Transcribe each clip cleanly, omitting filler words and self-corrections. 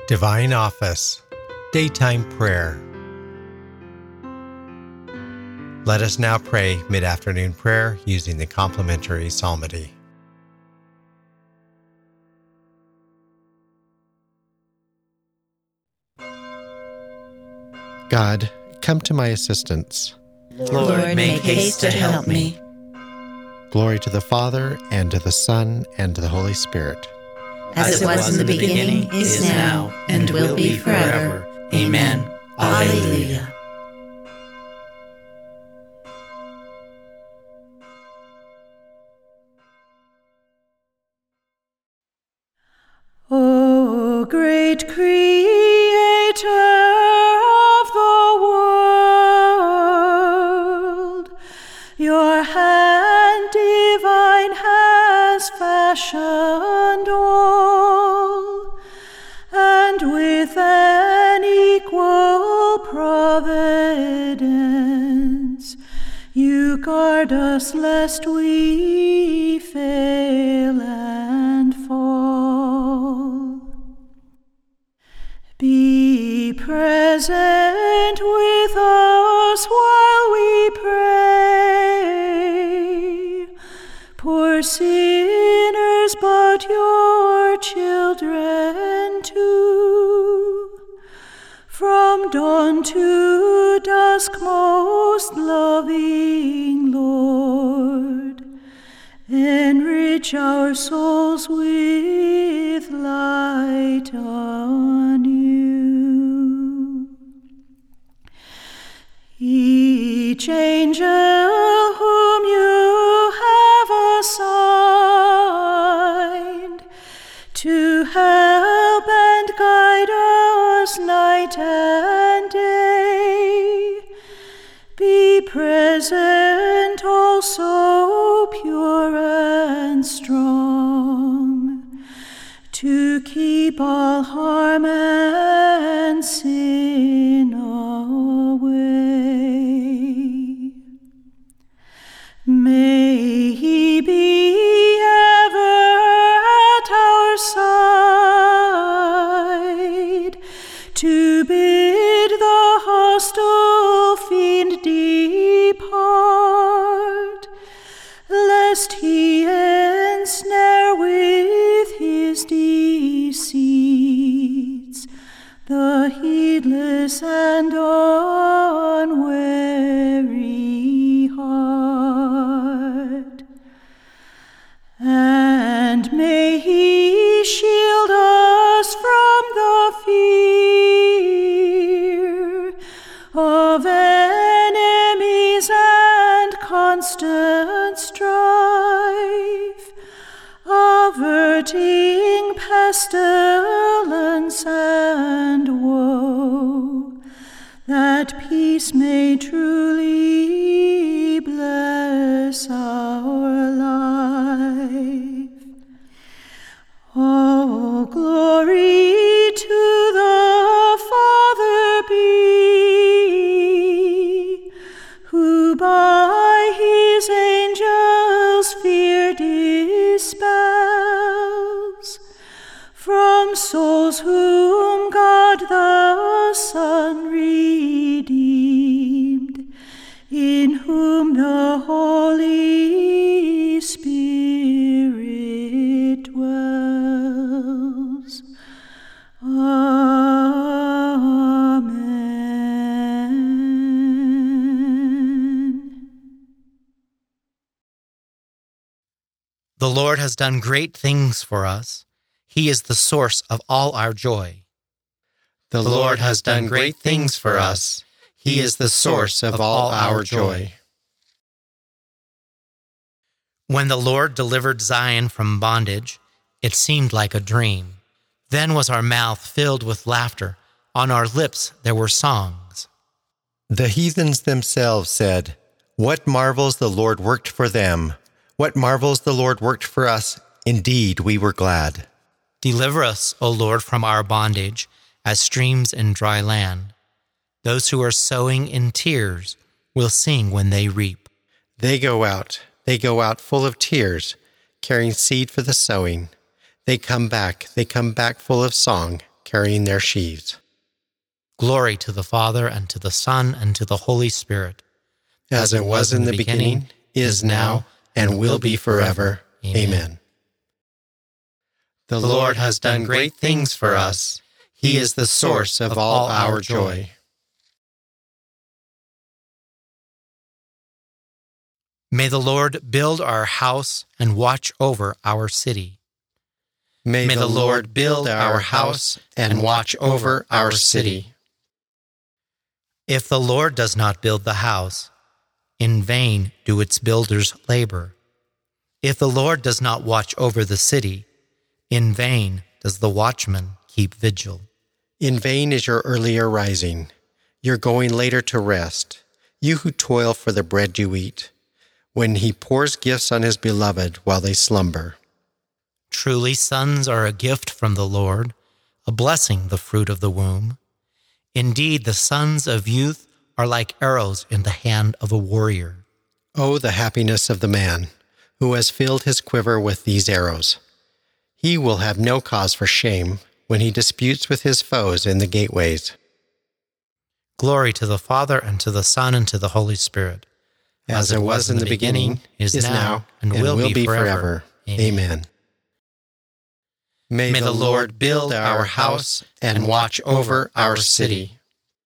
Divine Office, Daytime Prayer. Let us now pray mid-afternoon prayer using the complementary psalmody. God, come to my assistance. Lord, make haste to help me. Glory to the Father, and to the Son, and to the Holy Spirit. As it was in the beginning, is now, and will be forever. Amen. Alleluia. O great Creator of the world, your hand divine has fashioned all, and with an equal providence you guard us lest we fail and fall. Be present with us while we pray, poor sinners, but your children too. From dawn to dusk, most loving Lord, enrich our souls with light anew. Each angel whom you have assigned to help and guide us night and day, be present also pure and strong, to keep all harm and sin away. May he be ever at our side, to bid the hostile fiend depart, lest he ensnare with his deceits the heedless and unwary heart. And may he shield us from the fear of enemies and constant strife, averting pestilence and woe, that peace may truly bless our life. All glory to the Father be, who by his angels fear dispels, from souls whom God the Son redeemed, in whom the Holy Spirit dwells. Amen. The Lord has done great things for us. He is the source of all our joy. The Lord has done great things for us. He is the source of all our joy. When the Lord delivered Zion from bondage, it seemed like a dream. Then was our mouth filled with laughter. On our lips there were songs. The heathens themselves said, "What marvels the Lord worked for them! What marvels the Lord worked for us! Indeed, we were glad." Deliver us, O Lord, from our bondage, as streams in dry land. Those who are sowing in tears will sing when they reap. They go out full of tears, carrying seed for the sowing. They come back full of song, carrying their sheaves. Glory to the Father, and to the Son, and to the Holy Spirit. As it was in the beginning, is now, and will be forever. Amen. The Lord has done great things for us. He is the source of all our joy. May the Lord build our house and watch over our city. May the Lord build our house and watch over our city. If the Lord does not build the house, in vain do its builders labor. If the Lord does not watch over the city, in vain does the watchman keep vigil. In vain is your earlier rising, your going later to rest, you who toil for the bread you eat, when he pours gifts on his beloved while they slumber. Truly, sons are a gift from the Lord, a blessing, the fruit of the womb. Indeed, the sons of youth are like arrows in the hand of a warrior. Oh, the happiness of the man who has filled his quiver with these arrows. He will have no cause for shame when he disputes with his foes in the gateways. Glory to the Father, and to the Son, and to the Holy Spirit. As it was in the beginning, is now, and will be forever. Amen. May the Lord build our house and watch over our city.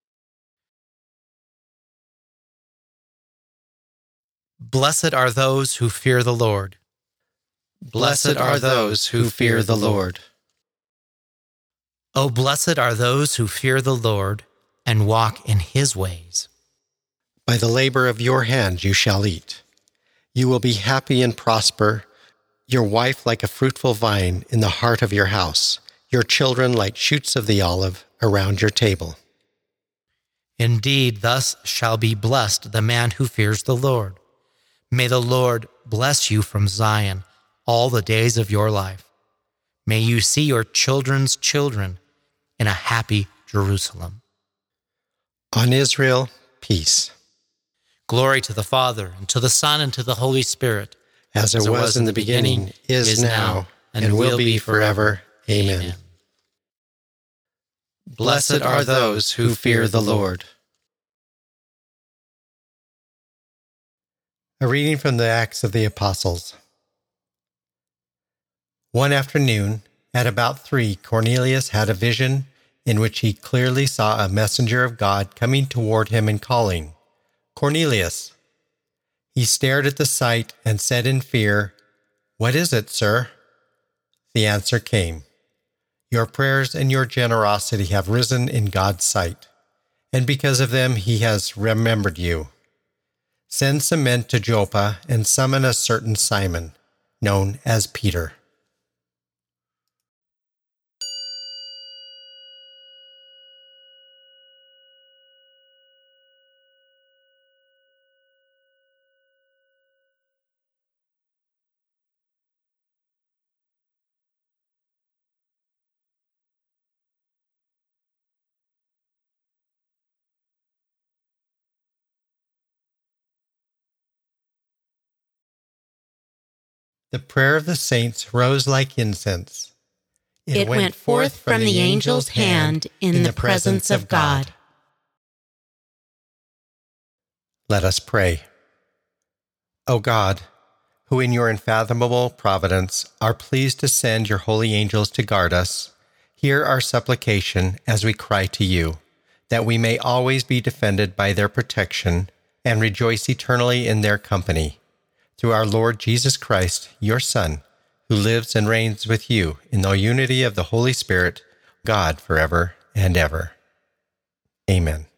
Blessed are those who fear the Lord. Blessed are those who fear the Lord. Oh, blessed are those who fear the Lord and walk in his ways. By the labor of your hands you shall eat. You will be happy and prosper, your wife like a fruitful vine in the heart of your house, your children like shoots of the olive around your table. Indeed, thus shall be blessed the man who fears the Lord. May the Lord bless you from Zion all the days of your life. May you see your children's children in a happy Jerusalem. On Israel, peace. Glory to the Father, and to the Son, and to the Holy Spirit. As it was in the beginning, is now, and will be forever. Amen. Blessed are those who fear the Lord. A reading from the Acts of the Apostles. One afternoon, at about 3, Cornelius had a vision in which he clearly saw a messenger of God coming toward him and calling, "Cornelius." He stared at the sight and said in fear, "What is it, sir?" The answer came, "Your prayers and your generosity have risen in God's sight, and because of them he has remembered you. Send some men to Joppa and summon a certain Simon, known as Peter." The prayer of the saints rose like incense. It went forth from the angel's hand in the presence of God. Let us pray. O God, who in your unfathomable providence are pleased to send your holy angels to guard us, hear our supplication as we cry to you, that we may always be defended by their protection and rejoice eternally in their company. Through our Lord Jesus Christ, your Son, who lives and reigns with you in the unity of the Holy Spirit, God forever and ever. Amen.